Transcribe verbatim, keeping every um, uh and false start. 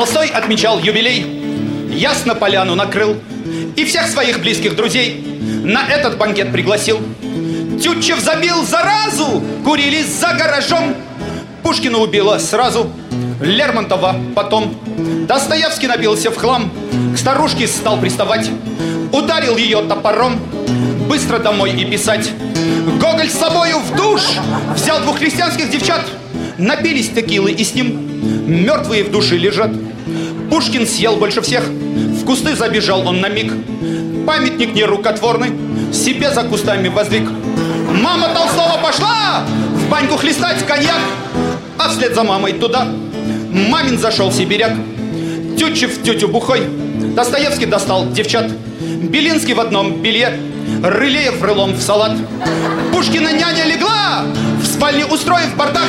Толстой отмечал юбилей, ясно поляну накрыл и всех своих близких друзей на этот банкет пригласил. Тютчев забил заразу, курили за гаражом. Пушкина убила сразу, Лермонтова потом. Достоевский напился в хлам, к старушке стал приставать, ударил ее топором, быстро домой и писать. Гоголь с собою в душ взял двух христианских девчат, напились текилы и с ним мертвые в душе лежат. Пушкин съел больше всех, в кусты забежал он на миг, памятник нерукотворный себе за кустами воздвиг. Мама Толстого пошла в баньку хлестать коньяк, а вслед за мамой туда мамин зашел сибиряк. Тютчев тетю бухой, Достоевский достал девчат, Белинский в одном белье, Рылеев рылом в салат. Пушкина няня легла, в спальне устроив бардак,